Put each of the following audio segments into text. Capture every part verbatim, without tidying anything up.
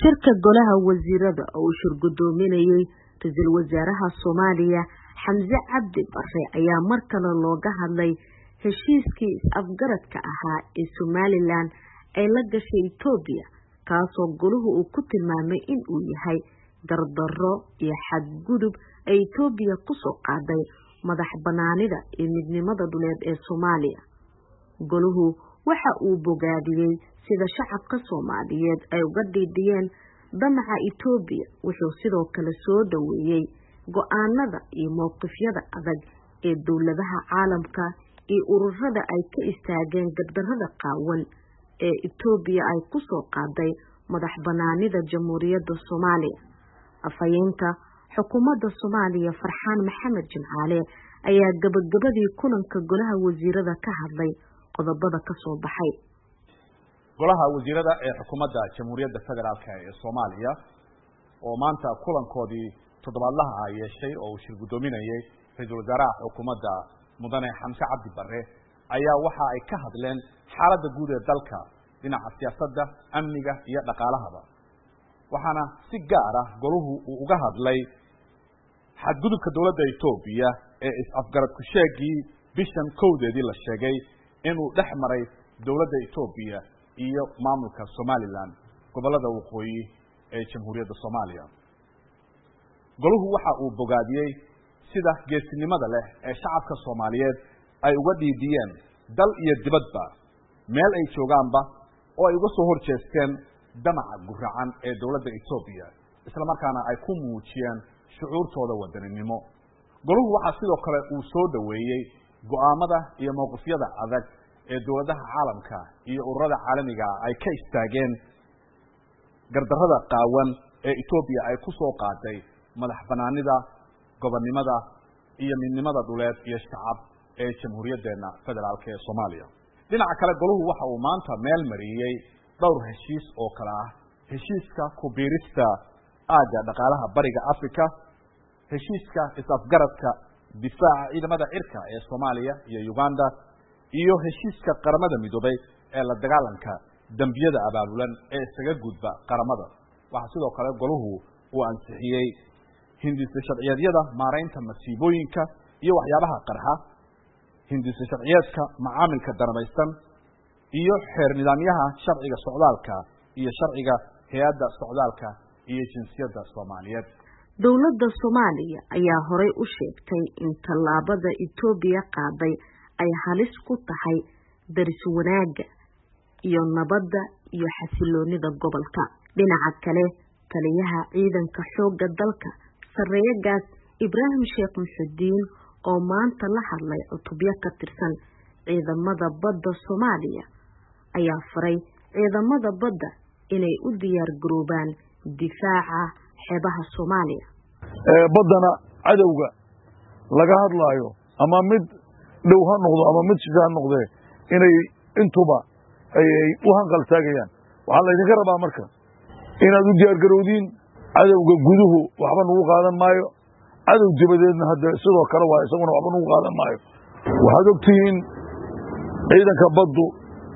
shirka golaha wasiirada oo uu shirgudoominayay ra'iisul wasaaraha Soomaaliya Xamse Cabdi Barre ayaa mar kale looga hadlay heshiiskii is-afgaradka ahaa ee Somaliland ay la gashay Itoobiya kaasoo goluhu uu ku tilmaamay in uu yahay dardarro iyo xadgudub ay Itoobiya ku soo qaaday madax banaanida iyo midnimada dhuleed ee Soomaaliya. Goluhu waxa uu bogaadiyay sida shacabka Soomaaliyeed ay uga dhiidhiyeen damaca Itoobiya wuxuu sidoo kale soo dhaweeyay go'aanada iyo mowqifyada adag ee dawladaha caalamka iyo ururada ay ka istaageen gardarrada qaawan ee Itoobiya ay ku soo qaaday madax banaanida Jamhuuriyadda Soomaaliya. Afhayeenka xukuumadda Soomaaliya Farxaan Maxamed Jimcaale ayaa gabagabadii kulanka golaha wasiirada ka hadlay qodobada ka soo baxay. golaha wasiirada ee xukuumadda Jamhuuriyadda Federaalka ee Soomaaliya oo maanta kulankoodii toddobaadlaha ah yeeshay oo uu shir gudoominayay ra'iisul wasaaraha xukuumadda mudane Xamse Cabdi Barre ayaa waxa ay ka hadleen xaaladda guud ee dalka dhinaca siyaasadda, amniga iyo dhaqaalahaba. waxaana si gaar ah goluhu uu uga hadlay xadgudubka dawladda Itoobiya ee is-afgarad ku sheegii bishan kowdeedii la sheegay inuu dhex maray dawladda Itoobiya iyo maamulka Somaliland gobolada waqooyi ee Jamhuuriyadda Soomaaliya. goluhu waxa uu bogaadiyay sida geesinimada leh ee shacabka Soomaaliyeed ay uga dhiidiyeen dal iyo dibadba meel ay joogaanba oo ay uga soo horjeesteen damaca guracan ee dawladda Itoobiya isla markaana ay ku muujiyeen shucuurtooda wadaninimo. goluhu waxa sidoo kale uu soo dhaweeyay go'aamada iyo mowqifyada adag ee dawladaha caalamka iyo ururada caalamiga ay ka istaageen gardarrada qaawan ee Itoobiya ay ku soo qaaday madax banaanida, gobonnimada iyo midnimada dhuleed iyo shacab ee Jamhuuriyaddeena Federaalka ee Soomaaliya. dhinaca kale goluhu waxa uu maanta meel mariyay dhowr heshiis oo kala ah heshiiska ku biirista aaga dhaqaalaha bariga Afrika, heshiiska is-afgaradka difaaca ciidamada cirka ee Soomaaliya iyo Uganda, iyo heshiiska qaramada midoobay ee la dagaalanka dambiyada abaabulan ee isaga gudba qaramada. waxa sidoo kale goluhu uu ansixiyay hindisa sharciyeedyada maareynta masiibooyinka iyo waxyaabaha qarxa, hindisa sharciyeedka macaamilka daramaysan iyo xeer nidaamyaha sharciga socdaalka iyo sharciga hay'adda socdaalka iyo jinsiyadda Soomaaliyeed. dawladda Soomaaliya ayaa horay u sheegtay in tallaabada Itoobiya qaaday ay halis ku tahay daris wanaagga iyo nabadda iyo xasiloonida gobolka. dhinaca kale taliyaha ciidanka xoogga dalka Sareeyagaas Ibraahim Sheekh Muxudiin oo maanta la hadlay cutubyo ka tirsan ciidamada badda Soomaaliya ayaa faray ciidamada badda inay u diyaar garoobaan difaaca xeebaha Soomaaliya. ee badana cadawga laga hadlaayo ama mid dhow ha noqdo ama mid shisha ha noqdee inay intuba ay u hanqal taagayaan. waxaa laydinka rabaa marka inaad u diyaar garowdiin cadawga guduhu waxba nagu qaadan maayo, cadow dibadeedna hadda sidoo kale waa isaguna waxba nagu qaadan maayo. waxaad ogtihiin ciidanka baddu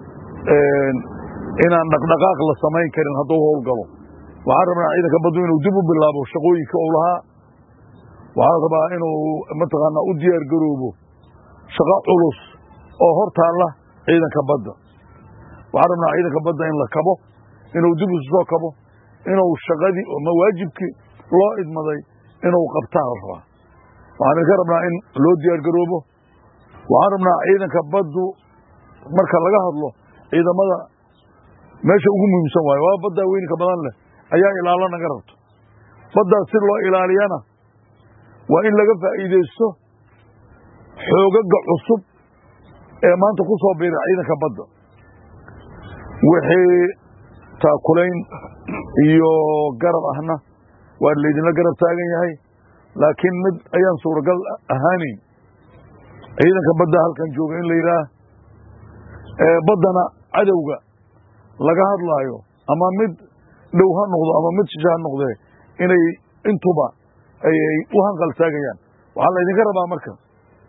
inaan dhaqdhaqaaq la samayn karin hadduu howlgalo. waxaan rabnaa ciidanka baddu inuu dib u bilaabo shaqooyinka uu lahaa. waxaan rabaa inuu mataqaanaa u diyaar garoobo shaqo culus oo hor taalla ciidanka badda. waxaan rabnaa ciidanka badda in la kabo, inuu dib isu soo kabo, inuu shaqadii ama waajibkii loo idmaday inuu qabtaan rabaa. waxaan idinka rabnaa in loo diyaar garoobo. waxaan rabnaa ciidanka baddu marka laga hadlo ciidamada meesha ugu muhiimsan waayo waa badda weynka badan leh ayaa ilaalo naga rabto. baddaas si loo ilaaliyana waa in laga faa'iidaysto xoogaga cusub ee maanta ku soo biiray ciidanka badda. wixii taakulayn iyo garab ahna waa laydinla garab taagan yahay, laakiin mid ayaan suuragal ahaaneyn ciidanka badda halkan jooga in la yidhaah baddana cadowga laga hadlaayo ama mid dhow ha noqdo ama mid shisha ha noqdee inay intuba ay u hanqal taagayaan. waxaa laydinka rabaa marka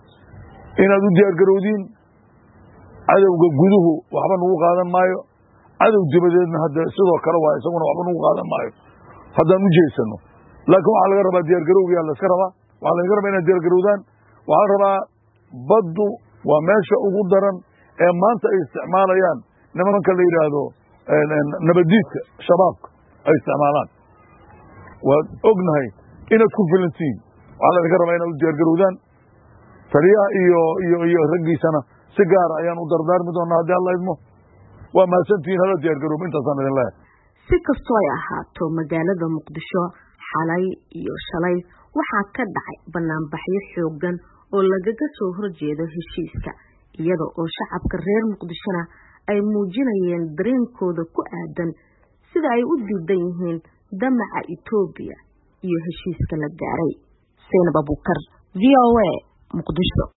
inaad u diyaar garowdiin cadowga guduhu waxba nagu qaadan maayo, cadow dibadeedna hadda sidoo kale waa isaguna waxba nagu qaadan maayo haddaan u jeesano laakiin waxaa laga rabaa diyaargarowgiyaa la iska rabaa waxaa laga rabaa inaad diyaargarowdaan waxaa la rabaa baddu waa meesha ugu daran ee maanta ay isticmaalayaan nimanka la yidhaahdo nabadiidka shabaabka ay isticmaalaan waad ognahay inaad ku filantihiin waxaa laga rabaa inaad u diyaargarowdaan taliyaha iyo iyo iyo raggiisana si gaara ayaan u dardaarmi doonaa haddii alla idmo waa mahadsantihiin hala diyaargaroobo intaasaan idin leeyahay si kastoo ay ahaato magaalada muqdisho xalay iyo shalay waxaa ka dhacay banaanbaxyo xoogan oo lagaga soo horjeedo heshiiska iyada oo shacabka reer muqdishona ay muujinayeen dareenkooda ku aadan sida ay u diidan yihiin damaca Itoobiya iyo heshiiska la gaaray. Zainab Abuukar, V O A, Muqdisho.